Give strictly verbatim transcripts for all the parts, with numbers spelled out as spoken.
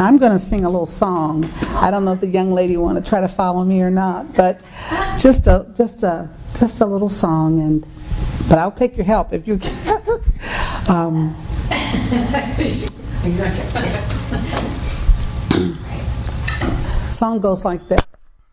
I'm going to sing a little song. I don't know if the young lady want to try to follow me or not, but just a just a just a little song, and but I'll take your help if you can. um, song goes like this.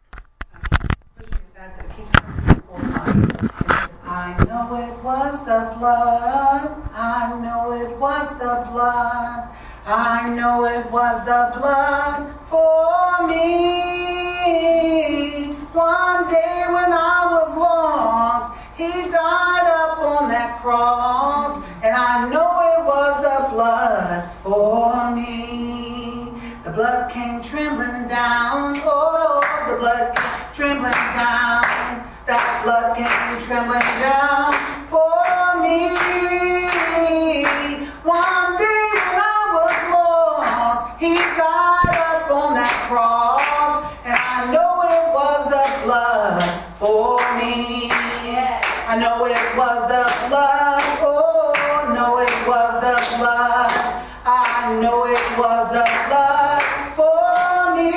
I know it was the blood, I know it was the blood, I know it was the blood for me. One day when I was lost, He died up on that cross, and I know it was the blood for me. The blood came trembling down, oh, the blood came trembling down. That blood came trembling down for me. One day when I was lost, He died up on that cross, and I know it was the blood for me. I know it was the blood, oh, I know it was the blood. I know it was the blood for me.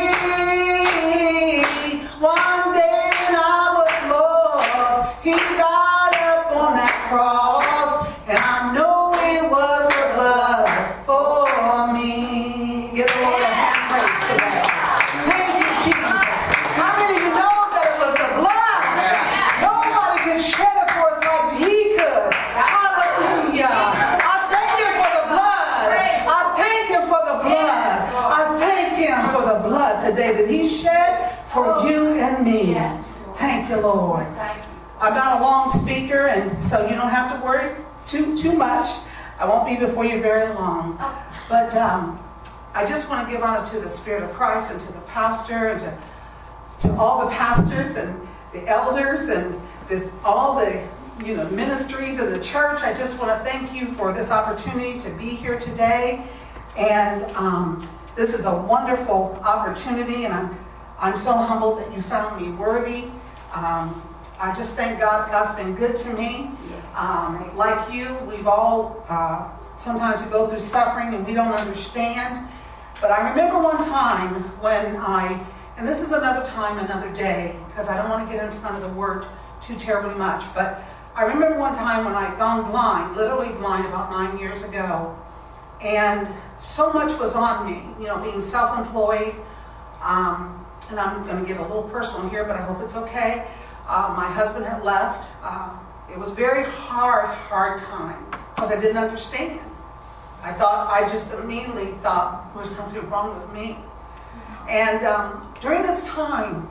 One day when I was lost, He died up on that cross, and I know it was the blood for me. Give the Lord a hand praise today. Thank you, Jesus. How many of you know that it was the blood? Nobody can shed it for us like He could. Hallelujah. I thank Him for the blood. I thank Him for the blood. I thank Him for the blood today that He shed for you and me. Thank you, Lord. I'm not a long speaker, and so you don't have to worry too too much. I won't be before you very long. But um, I just want to give honor to the Spirit of Christ and to the pastor and to, to all the pastors and the elders and just all the you know ministries of the church. I just want to thank you for this opportunity to be here today. And um, this is a wonderful opportunity, and I'm I'm so humbled that you found me worthy. Um, I just thank God. God's been good to me. Um, like you, we've all, uh, sometimes we go through suffering and we don't understand. But I remember one time when I, and this is another time, another day, because I don't want to get in front of the word too terribly much. But I remember one time when I had gone blind, literally blind about nine years ago. And so much was on me, you know, being self-employed. Um, and I'm going to get a little personal here, but I hope it's okay. Uh, my husband had left. Uh, it was a very hard, hard time because I didn't understand. I thought, I just immediately thought there was something wrong with me. And um, during this time,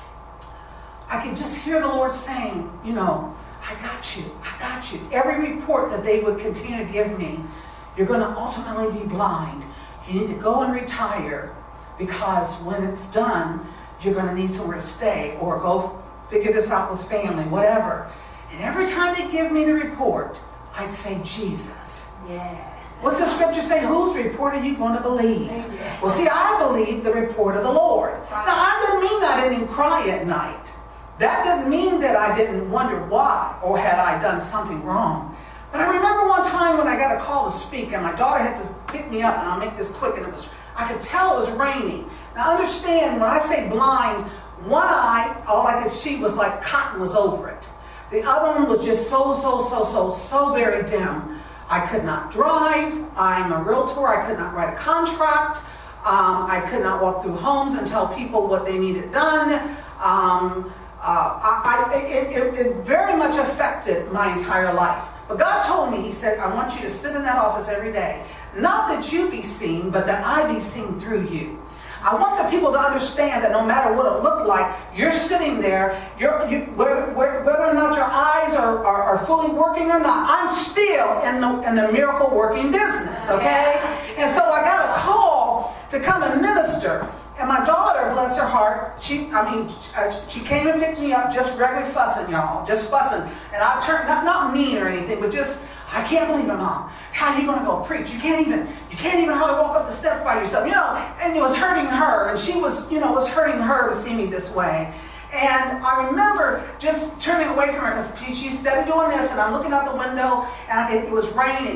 I could just hear the Lord saying, you know, I got you, I got you. Every report that they would continue to give me, you're going to ultimately be blind. You need to go and retire because when it's done, you're going to need somewhere to stay or go figure this out with family, whatever. And every time they give me the report, I'd say, Jesus. Yeah. What's the scripture say? Whose report are you going to believe? Yeah. Well, see, I believe the report of the Lord. Right. Now, I didn't mean I didn't cry at night. That didn't mean that I didn't wonder why or had I done something wrong. But I remember one time when I got a call to speak, and my daughter had to pick me up, and I'll make this quick, and it was I could tell it was raining. Now, understand, when I say blind, one eye, all I could see was like cotton was over it. The other one was just so, so, so, so, so very dim. I could not drive. I'm a realtor. I could not write a contract. Um, I could not walk through homes and tell people what they needed done. Um, uh, I, I, it, it, it very much affected my entire life. But God told me, He said, I want you to sit in that office every day. Not that you be seen, but that I be seen through you. I want the people to understand that no matter what it looked like, you're sitting there, you're, you, whether, whether or not your eyes are, are, are fully working or not, I'm still in the, in the miracle working business, okay? And so I got a call to come and minister. And my daughter, bless her heart, she, I mean, she came and picked me up just regularly fussing, y'all, just fussing. And I turned, not, not mean or anything, but just, I can't believe it, Mom. How are you going to go preach? You can't even, you can't even hardly walk up the steps by yourself, you know. And it was hurting her, and she was, you know, it was hurting her to see me this way. And I remember just turning away from her because she, she started doing this, and I'm looking out the window, and I, it was raining.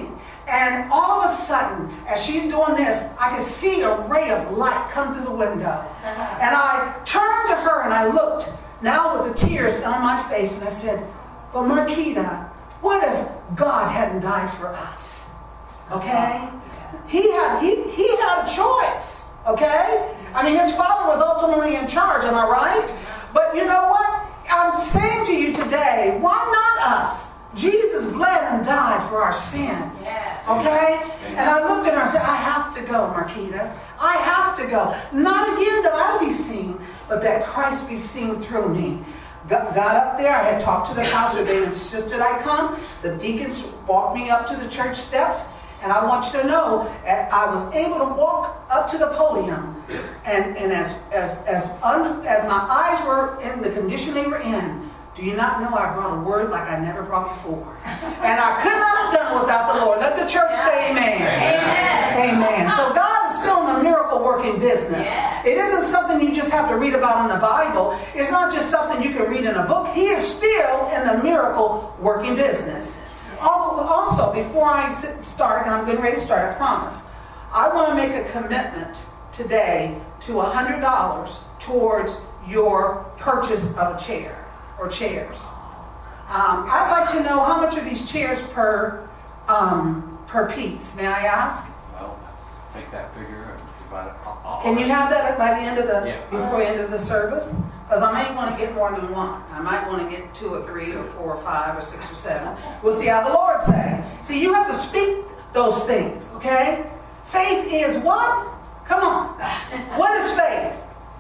And all of a sudden, as she's doing this, I could see a ray of light come through the window. And I turned to her and I looked, now with the tears on my face, and I said, "But Marquita, what if God hadn't died for us?" Okay? He had he he had a choice. Okay? I mean, his father was ultimately in charge, am I right? But you know what? I'm saying to you today, why not us? Jesus bled and died for our sins. Okay? And I looked at her and said, "I have to go, Marquita. I have to go. Not again that I be seen, but that Christ be seen through me." Got, got up there. I had talked to the pastor. They insisted I come. The deacons walked me up to the church steps. And I want you to know, I was able to walk up to the podium, and, and as as as un, as my eyes were in the condition they were in, do you not know I brought a word like I never brought before? And I could not have done it without the Lord. Let the church say amen. Amen. Amen. So God is still in the miracle working business. It isn't something you just have to read about in the Bible. It's not just something you can read in a book. He is still in the miracle working business. Also, before I start, and I'm getting ready to start, I promise, I want to make a commitment today to one hundred dollars towards your purchase of a chair or chairs. Um, I'd like to know how much are these chairs per um, per piece. May I ask? Well, take that figure and divide it. I'll, I'll Can you have that by the end of the yeah. before the end of the service? Because I may want to get more than one. I might want to get two or three or four or five or six or seven. We'll see how the Lord say. See, you have to speak those things, okay? Faith is what? Come on. What is faith?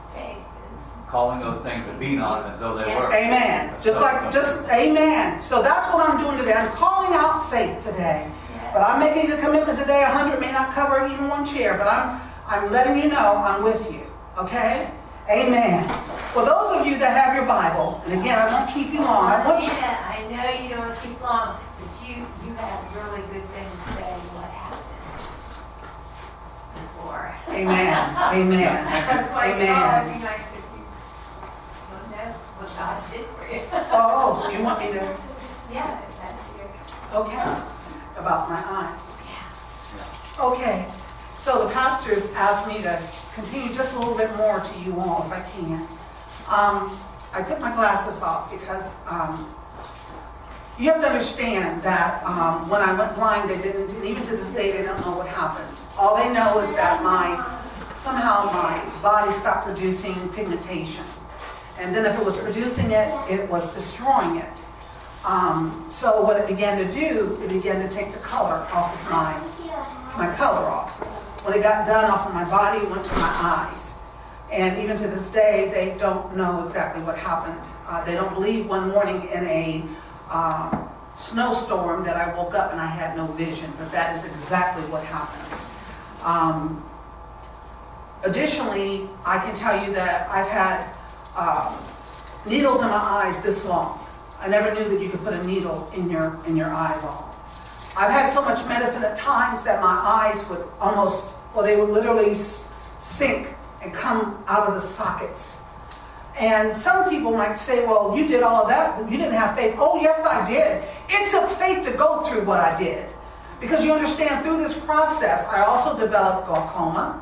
Calling those things that be not as though they were. Amen. Just like, just, amen. So that's what I'm doing today. I'm calling out faith today. But I'm making a commitment today. one hundred may not cover even one chair, but I'm, I'm letting you know I'm with you, okay? Amen. For those of you that have your Bible, and again, I won't keep you long. I want you. I know you don't keep long, but you you had really good things to say. What happened before? Amen. Amen. I was like, Amen. oh, it'd be nice if you would know what God did for you. Oh, you want me to? Yeah, that's your. Okay. About my eyes. Yeah. Okay. So the pastors asked me to continue just a little bit more to you all, if I can. Um, I took my glasses off because um, you have to understand that um, when I went blind, they didn't, and even to this day, they don't know what happened. All they know is that my somehow my body stopped producing pigmentation, and then if it was producing it, it was destroying it. Um, so what it began to do, it began to take the color off of my my color off. When it got done off of my body, it went to my eyes. And even to this day, they don't know exactly what happened. Uh, they don't believe one morning in a uh, snowstorm that I woke up and I had no vision, but that is exactly what happened. Um, additionally, I can tell you that I've had uh, needles in my eyes this long. I never knew that you could put a needle in your in your eyeball. I've had so much medicine at times that my eyes would almost, well, they would literally sink and come out of the sockets. And some people might say, well, you did all of that, but you didn't have faith. Oh, yes, I did. It took faith to go through what I did. Because you understand, through this process, I also developed glaucoma.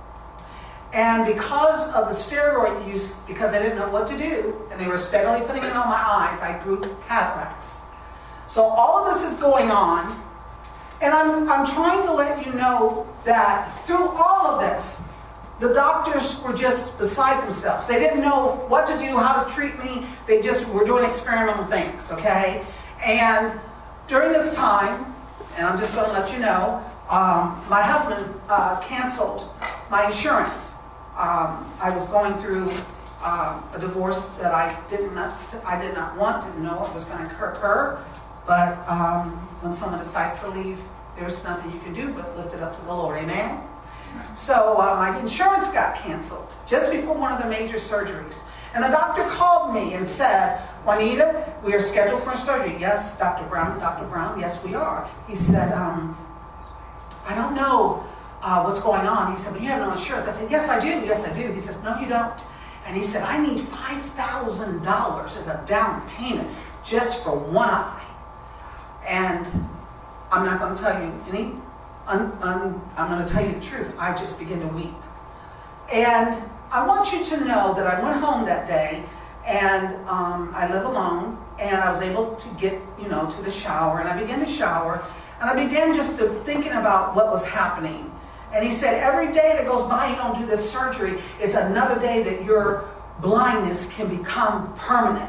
And because of the steroid use, because I didn't know what to do, and they were steadily putting it on my eyes, I grew cataracts. So all of this is going on, and I'm, I'm trying to let you know that through all of this, the doctors were just beside themselves. They didn't know what to do, how to treat me. They just were doing experimental things, okay? And during this time, and I'm just going to let you know, um, my husband uh, canceled my insurance. Um, I was going through um, a divorce that I did not, I did not want, didn't know it was going to occur. But um, when someone decides to leave, there's nothing you can do but lift it up to the Lord. Amen? So uh, my insurance got canceled just before one of the major surgeries. And the doctor called me and said, Juanita, we are scheduled for a surgery. Yes, Doctor Brown, Doctor Brown, yes, we are. He said, um, I don't know uh, what's going on. He said, but you have no insurance. I said, yes, I do. Yes, I do. He says, no, you don't. And he said, I need five thousand dollars as a down payment just for one eye. And I'm not going to tell you any, un, un, I'm going to tell you the truth. I just began to weep. And I want you to know that I went home that day, and um, I live alone, and I was able to get, you know, to the shower, and I began to shower, and I began just to thinking about what was happening. And he said, every day that goes by you don't do this surgery, it's another day that your blindness can become permanent.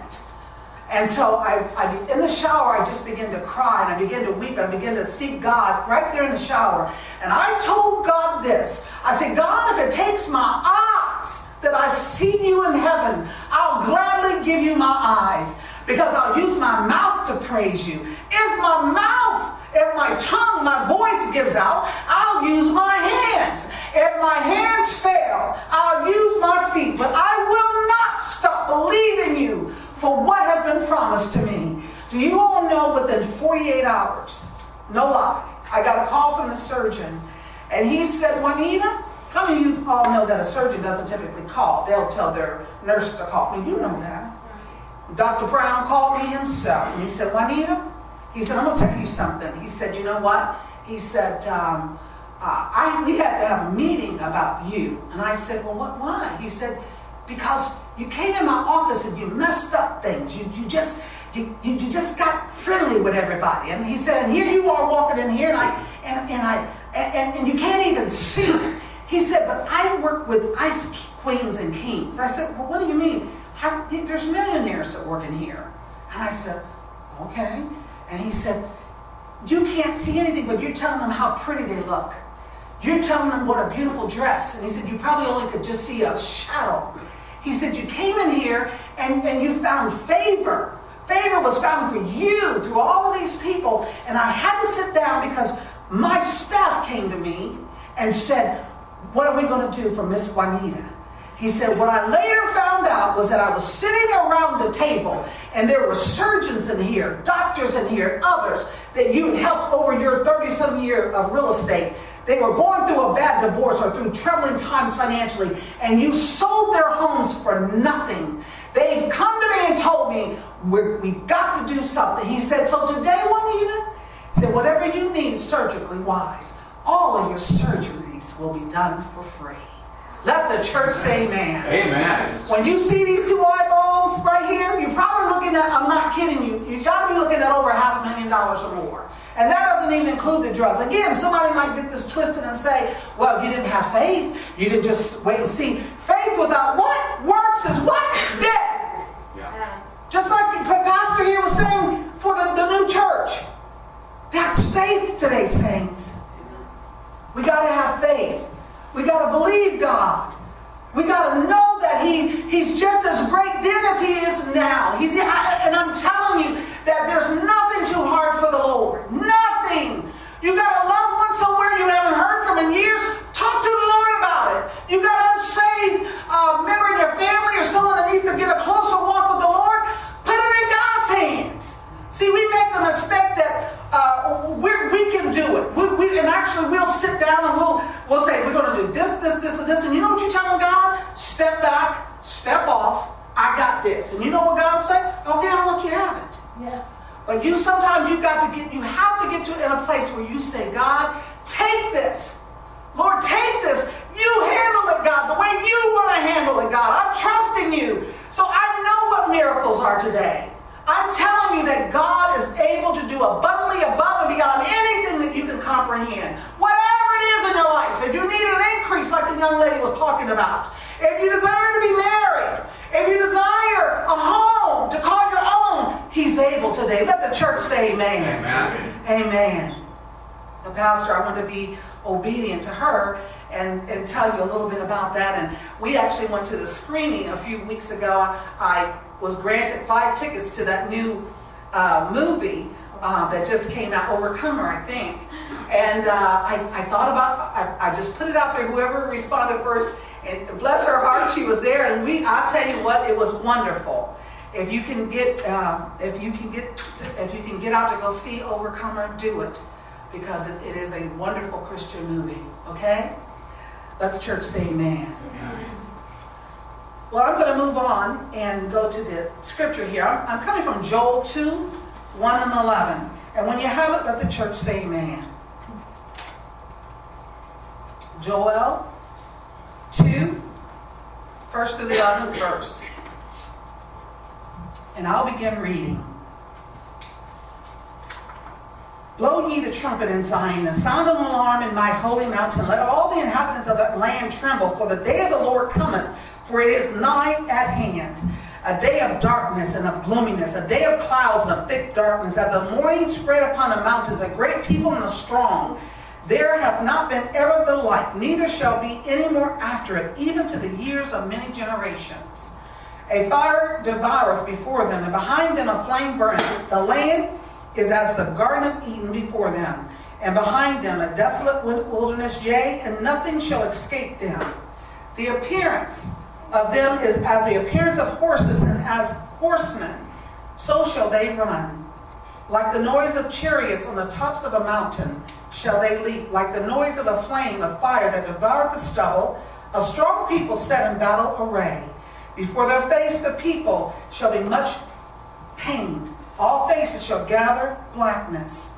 And so I, I, in the shower, I just began to cry, and I began to weep, and I began to seek God right there in the shower. And I told God this. I said, God, if it takes my eyes that I see you in heaven, I'll gladly give you my eyes, because I'll use my mouth to praise you. If my mouth, if my tongue, my voice gives out, I'll use my hands. If my hands fail, I'll use my feet. But I will not stop believing you for what has been promised to me. Do you all know within forty-eight hours, no lie, I got a call from the surgeon, and he said, Juanita, how many of you all know that a surgeon doesn't typically call? They'll tell their nurse to call me. You know that. Doctor Brown called me himself, and he said, Juanita, he said, I'm going to tell you something. He said, you know what? He said, um, uh, I, we had to have a meeting about you. And I said, well, what? Why? He said, because you came in my office and you messed up things. You, you just you, you, you just got friendly with everybody. And he said, and here you are walking in here, and I and, and I and, and you can't even see. He said, but I work with ice queens and kings. I said, well, what do you mean? How, there's millionaires that work in here. And I said, okay. And he said, you can't see anything, but you're telling them how pretty they look. You're telling them what a beautiful dress. And he said, you probably only could just see a shadow. He said, you came in here and, and you found favor. Favor was found for you through all of these people. And I had to sit down because my staff came to me and said, what are we going to do for Miss Juanita? He said, what I later found out was that I was sitting around the table and there were surgeons in here, doctors in here, others that you had helped over your thirty-some years of real estate. They were going through a bad divorce or through troubling times financially, and you sold their homes for nothing. They've come to me and told me, We're, we've got to do something. He said, so today, Juanita, he said, whatever you need surgically wise, all of your surgeries will be done for free. Let the church say amen. Amen. When you see these two eyeballs right here, you're probably looking at, I'm not kidding you, you've got to be looking at over half a million dollars or more. And that doesn't even include the drugs. Again, somebody might get this twisted and say, well, you didn't have faith. You didn't just wait and see. Faith without what? Works is what? Dead. Yeah. Just like the pastor here was saying for the, the new church. That's faith today, saints. We got to have faith. We got to believe God. We got to know that he, He's just as great then as He is now. He's, I, and I'm telling you that there's nothing too hard for the Lord. Nothing. You got a loved one somewhere you haven't heard from in years. Talk to the Lord about it. You got an unsaved uh, member in your family or someone that needs to get a closer walk with the Lord. Put it in God's hands. See, we make the mistake that uh, we're, we can do it. We, we, and actually, we'll sit down and we'll we'll say, we're going to do this, this, this, and this. And you know what you're telling God? Step back, step off. I got this. And you know what God will say? Okay, I'll let you have it. Yeah. But you sometimes you got to get, you have to get to in a place where you say, God, take this. Lord, take this. You handle it, God, the way you want to handle it, God. I'm trusting you. So I know what miracles are today. I'm telling you that God is able to do abundantly above and beyond anything that you can comprehend. Whatever it is in your life, if you need an increase like the young lady was talking about, if you desire to be married, if you desire a home to call your own, He's able today. Let the church say amen. Amen. Amen. The pastor, I want to be obedient to her and, and tell you a little bit about that. And we actually went to the screening a few weeks ago. I was granted five tickets to that new uh, movie uh, that just came out, Overcomer, I think. And uh, I, I thought about, I, I just put it out there, whoever responded first, and bless her heart, she was there. And we, I'll tell you what, it was wonderful. If you can get, uh, if you can get, to, if you can get out to go see Overcomer, do it, because it, it is a wonderful Christian movie. Okay, let the church say amen. Amen. Well, I'm going to move on and go to the scripture here. I'm, I'm coming from Joel two, one and eleven. And when you have it, let the church say amen. Joel two, first to the eleventh verse. And I'll begin reading. Blow ye the trumpet in Zion, and sound an alarm in my holy mountain. Let all the inhabitants of the land tremble, for the day of the Lord cometh, for it is nigh at hand. A day of darkness and of gloominess, a day of clouds and of thick darkness, as the morning spread upon the mountains, a great people and a strong. There hath not been ever the like, neither shall be any more after it, even to the years of many generations. A fire devoureth before them, and behind them a flame burneth. The land is as the garden of Eden before them, and behind them a desolate wilderness, yea, and nothing shall escape them. The appearance of them is as the appearance of horses, and as horsemen, so shall they run. Like the noise of chariots on the tops of a mountain shall they leap, like the noise of a flame of fire that devoureth the stubble. A strong people set in battle array. Before their face the people shall be much pained. All faces shall gather blackness.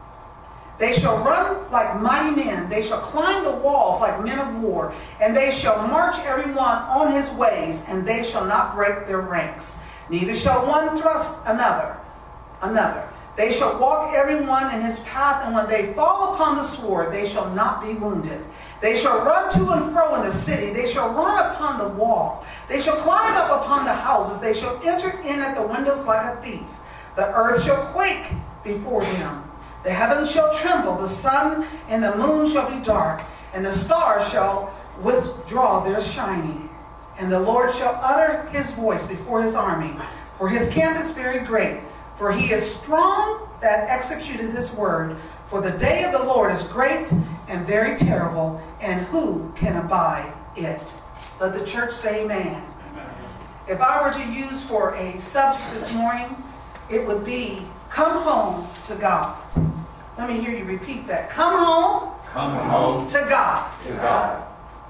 They shall run like mighty men. They shall climb the walls like men of war. And they shall march every one on his ways, and they shall not break their ranks. Neither shall one thrust another. Another. They shall walk every one in his path, and when they fall upon the sword, they shall not be wounded. They shall run to and fro in the city. They shall run upon the wall. They shall climb up upon the houses. They shall enter in at the windows like a thief. The earth shall quake before them. The heavens shall tremble. The sun and the moon shall be dark, and the stars shall withdraw their shining. And the Lord shall utter his voice before his army. For his camp is very great. For he is strong that executed this word. For the day of the Lord is great and very terrible, and who can abide it? Let the church say amen. Amen. If I were to use for a subject this morning, it would be come home to God. Let me hear you repeat that. Come home, come home to God. To God.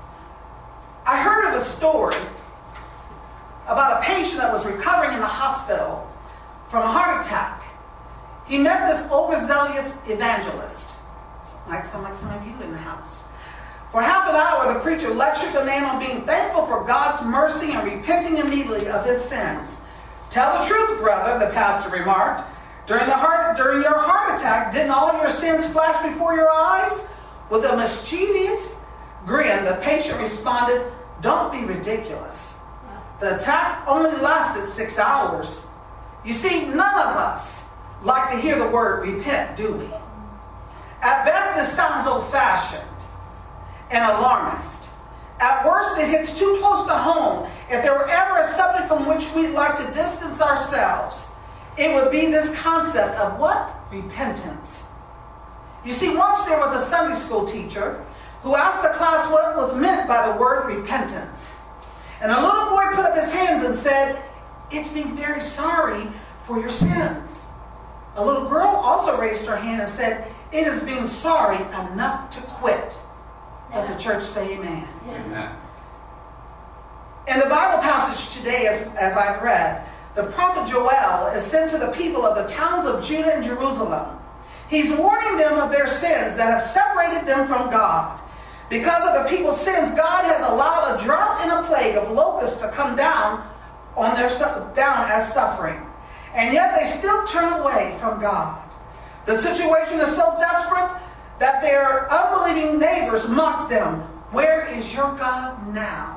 I heard of a story about a patient that was recovering in the hospital from a heart attack. He met this overzealous evangelist, like some, like some of you in the house. For half an hour, the preacher lectured the man on being thankful for God's mercy and repenting immediately of his sins. Tell the truth, brother, the pastor remarked. During, the heart, during your heart attack, didn't all your sins flash before your eyes? With a mischievous grin, the patient responded, don't be ridiculous. The attack only lasted six hours. You see, none of us like to hear the word repent, do we? At best, this sounds old-fashioned and alarmist. At worst, it hits too close to home. If there were ever a subject from which we'd like to distance ourselves, it would be this concept of what? Repentance. You see, once there was a Sunday school teacher who asked the class what was meant by the word repentance. And a little boy put up his hands and said, it's being very sorry for your sins. A little girl also raised her hand and said, it is being sorry enough to quit. Let the church say amen. Amen. In the Bible passage today, as, as I've read, the prophet Joel is sent to the people of the towns of Judah and Jerusalem. He's warning them of their sins that have separated them from God. Because of the people's sins, God has allowed a drought and a plague of locusts to come down on their down as suffering. And yet they still turn away from God. The situation is so desperate that their unbelieving neighbors mock them. Where is your God now?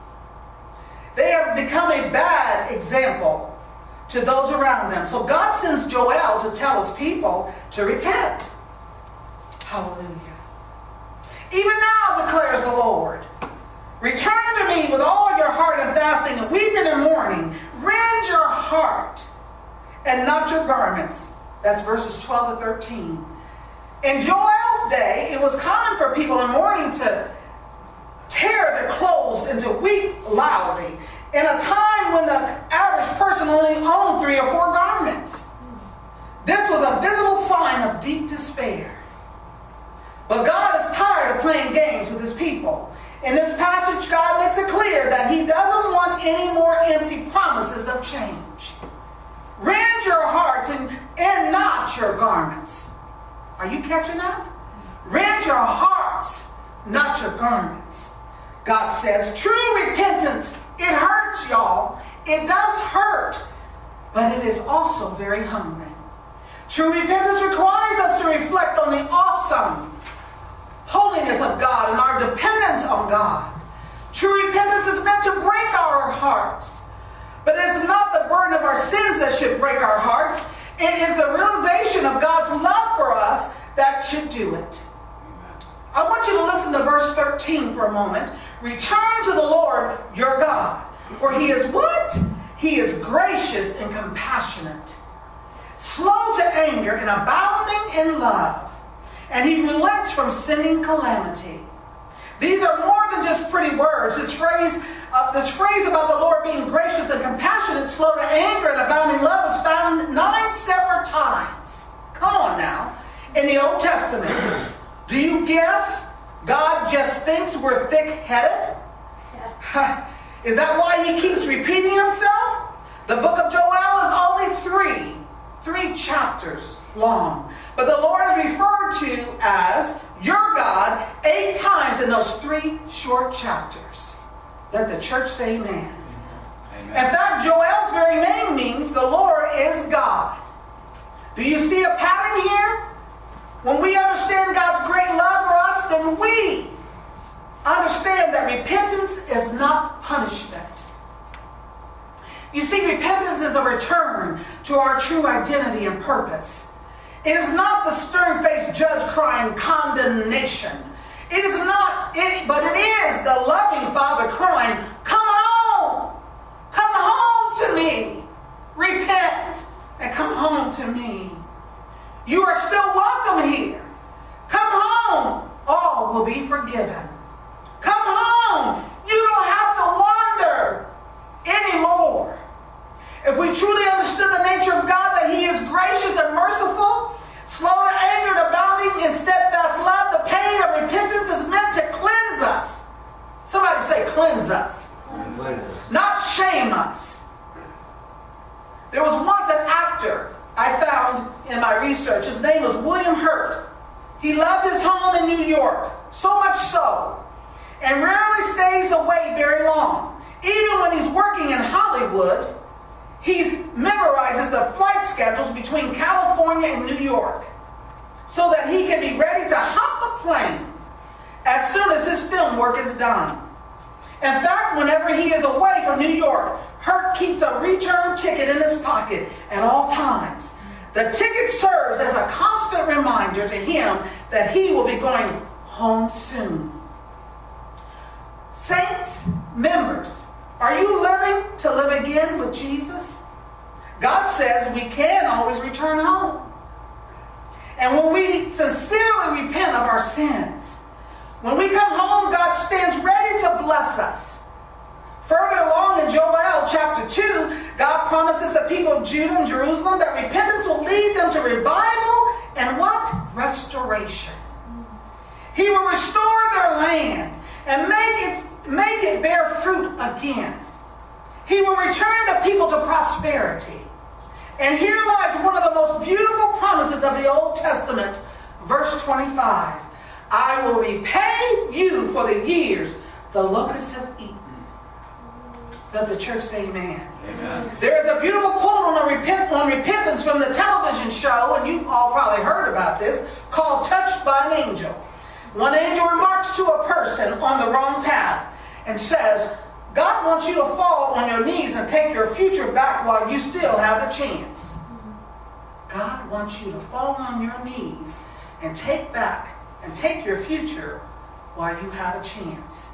They have become a bad example to those around them. So God sends Joel to tell his people to repent. Hallelujah. Even now, declares the Lord, return to me with all your heart and fasting and weeping and mourning. Rend your heart and not your garments. That's verses twelve to thirteen. In Joel's day, it was common for people in mourning to tear their clothes and to weep loudly in a time when the average person only owned three or four garments. This was a visible sign of deep despair. But God is tired of playing games with his people. In this passage, God makes it clear that he doesn't want any more empty promises of change. Rend your hearts and, and not your garments. Are you catching that? Rend your hearts, not your garments. God says true repentance, it hurts, y'all. It does hurt, but it is also very humbling. True repentance requires us to reflect on the awesome holiness of God and our dependence on God. True repentance is meant to break our hearts, but it is not the burden of our sins that should break our hearts. It is the realization of God's love for us that should do it. I want you to listen to verse thirteen for a moment. Return to the Lord your God, for he is what? He is gracious and compassionate, slow to anger and abounding in love, and he relents from sending calamity. These are more than just pretty words. This phrase, uh, this phrase about the Lord being gracious and compassionate, slow to anger and abounding love is found nine separate times. Come on now. In the Old Testament. Do you guess God just thinks we're thick-headed? Is that why he keeps repeating himself? The book of Joel is only three, three chapters long. But the Lord is referred to as your God eight times in those three short chapters. Let the church say amen. Amen. In fact, Joel's very name means the Lord is God. Do you see a pattern here? When we understand God's great love for us, then we understand that repentance is not punishment. You see, repentance is a return to our true identity and purpose. It is not the stern-faced judge crying condemnation. It is not it, but it is the loving Father crying, come home, come home to me, repent, and come home to me. You are still welcome here. Come home. All will be forgiven. Come home. You don't have to wander anymore. If we truly understood the nature of God, that he is gracious and merciful, slow to anger and abounding in steadfast love, the pain of repentance is meant to cleanse us. Somebody say cleanse us. Cleanse us. Not shame us. There was once an actor I found in my research. His name was William Hurt. He loved his home in New York, so much so, and rarely stays away very long. Even when he's working in Hollywood, he memorizes the flight schedules between California and New York so that he can be ready to hop a plane as soon as his film work is done. In fact, whenever he is away from New York, Hurt keeps a return ticket in his pocket at all times. The ticket serves as a constant reminder to him that he will be going home soon. Saints, members, are you living to live again with Jesus? God says we can always return home. And when we sincerely repent of our sins, when we come home, God stands ready to bless us. Further along in Joel chapter two, God promises the people of Judah and Jerusalem that repentance will lead them to revival and what? Restoration. He will restore their land and make it, make it bear fruit again. He will return the people to prosperity. And here lies one of the most beautiful promises of the Old Testament, verse twenty-five. I will repay you for the years the locusts have eaten. Let the church say amen. Amen. There is a beautiful quote on, a repent, on repentance from the television show, and you've all probably heard about this, called Touched by an Angel. One angel remarks to a person on the wrong path and says, God wants you to fall on your knees and take your future back while you still have the chance. God wants you to fall on your knees and take back and take your future while you have a chance.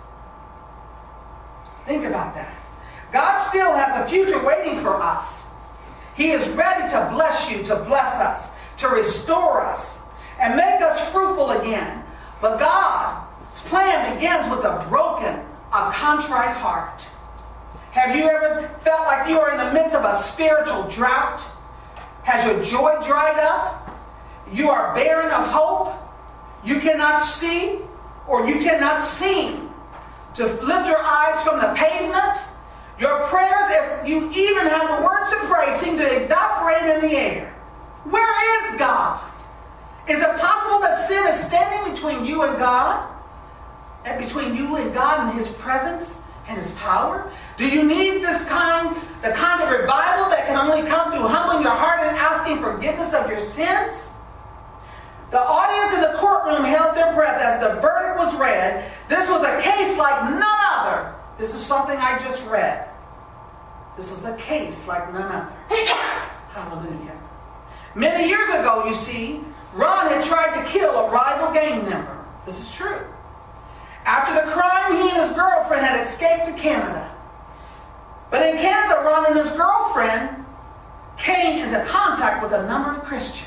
Think about that. God still has a future waiting for us. He is ready to bless you, to bless us, to restore us, and make us fruitful again. But God's plan begins with a broken, a contrite heart. Have you ever felt like you are in the midst of a spiritual drought? Has your joy dried up? You are barren of hope? You cannot see or you cannot seem to lift your eyes from the pavement? Your prayers, if you even have the words to pray, seem to evaporate in the air. Where is God? Is it possible that sin is standing between you and God? And between you and God and His presence and His power? Do you need this kind, the kind of revival that can only come through humbling your heart and asking forgiveness of your sins? The audience in the courtroom held their breath as the verdict was read. This was a case like none other. This is something I just read. This was a case like none other. Hallelujah. Many years ago, you see, Ron had tried to kill a rival gang member. This is true. After the crime, he and his girlfriend had escaped to Canada. But in Canada, Ron and his girlfriend came into contact with a number of Christians.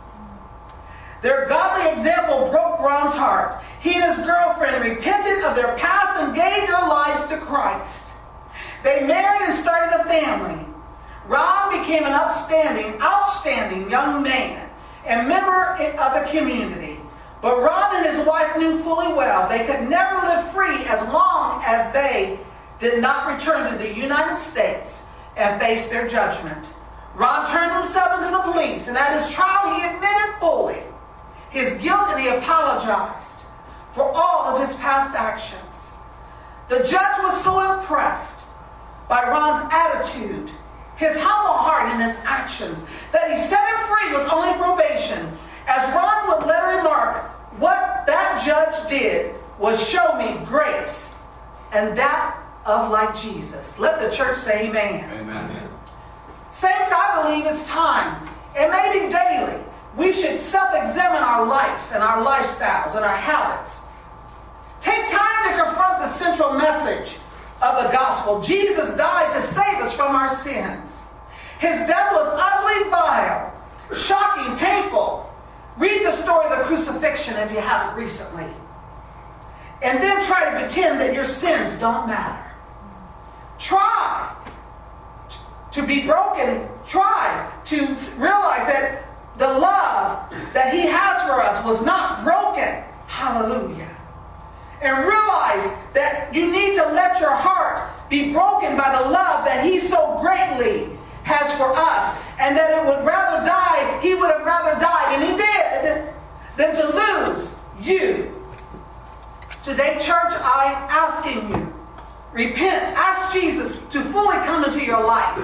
Their godly example broke Ron's heart. He and his girlfriend repented of their past and gave their lives to Christ. They married and started a family. Ron became an upstanding, outstanding young man and member of the community. But Ron and his wife knew fully well they could never live free as long as they did not return to the United States and face their judgment. Ron turned himself into the police, and at his trial he admitted fully his guilt, and he apologized for all of his past actions. The judge was so impressed by Ron's attitude, his humble heart, and his actions that he set him free with only probation. As Ron would later remark, what that judge did was show me grace, and that of like Jesus. Let the church say amen. Amen. Saints, I believe it's time, and maybe daily, we should self-examine our life and our lifestyles and our habits. Take time to confront the central message of the gospel. Jesus died to save us from our sins. His death was ugly, vile, shocking, painful. Read the story of the crucifixion if you haven't recently. And then try to pretend that your sins don't matter. Try to be broken. Try to realize that the love that He has for us was not broken. Hallelujah. And realize that you need to let your heart be broken by the love that He so greatly has for us. And that it would rather die, He would have rather died, and He did, than to lose you. Today, church, I'm asking you, repent. Ask Jesus to fully come into your life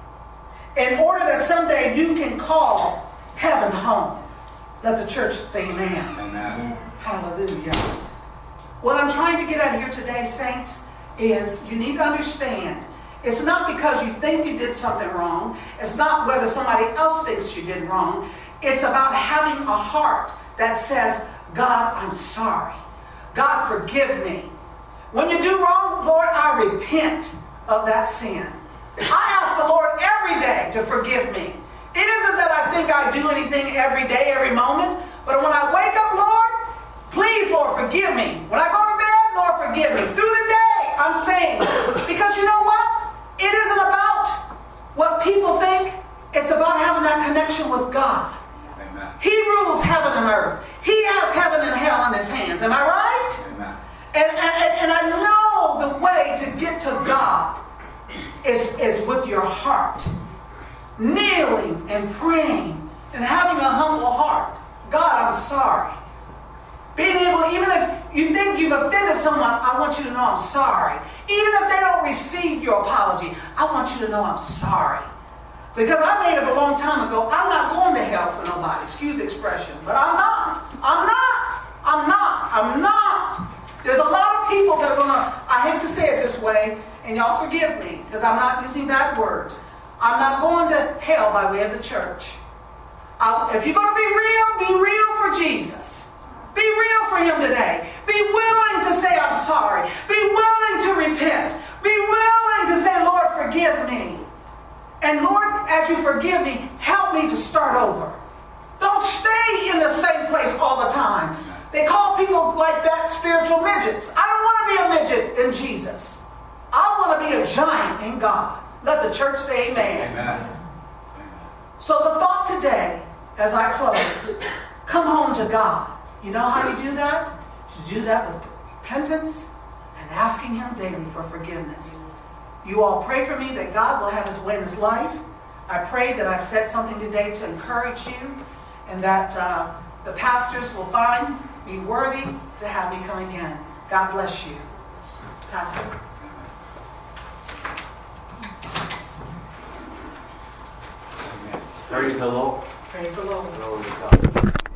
in order that someday you can call heaven home. Let the church say amen. Amen. Hallelujah. What I'm trying to get at here today, saints, is you need to understand it's not because you think you did something wrong. It's not whether somebody else thinks you did wrong. It's about having a heart that says, God, I'm sorry. God, forgive me. When you do wrong, Lord, I repent of that sin. I ask the Lord every day to forgive me. It isn't that I think I do anything every day, every moment, but when I wake up, Lord, please, Lord, forgive me. When I go to bed, Lord, forgive me. Through the day, I'm saying, because you know what? It isn't about what people think. It's about having that connection with God. Amen. He rules heaven and earth. He has heaven and hell in His hands. Am I right? Amen. And, and, and I know the way to get to God is, is with your heart. Kneeling and praying and having a humble heart. God, I'm sorry. Being able, even if you think you've offended someone, I want you to know I'm sorry. Even if they don't receive your apology, I want you to know I'm sorry. Because I made up a long time ago, I'm not going to hell for nobody. Excuse the expression. But I'm not. I'm not. I'm not. I'm not. There's a lot of people that are going to, I hate to say it this way, and y'all forgive me, because I'm not using bad words. I'm not going to hell by way of the church. I, if you're going to be real, be real for Jesus. Be real for Him today. Be willing to say, I'm sorry. Be willing to repent. Be willing to say, Lord, forgive me. And Lord, as you forgive me, help me to start over. Don't stay in the same place all the time. They call people like that spiritual midgets. I don't want to be a midget in Jesus. I want to be a giant in God. Let the church say amen. Amen. So the thought today, as I close, come home to God. You know how you do that? You do that with repentance and asking Him daily for forgiveness. You all pray for me that God will have His way in His life. I pray that I've said something today to encourage you, and that uh, the pastors will find me worthy to have me come again. God bless you. Pastor. Amen. Praise the Lord. Praise the Lord. Glory to God.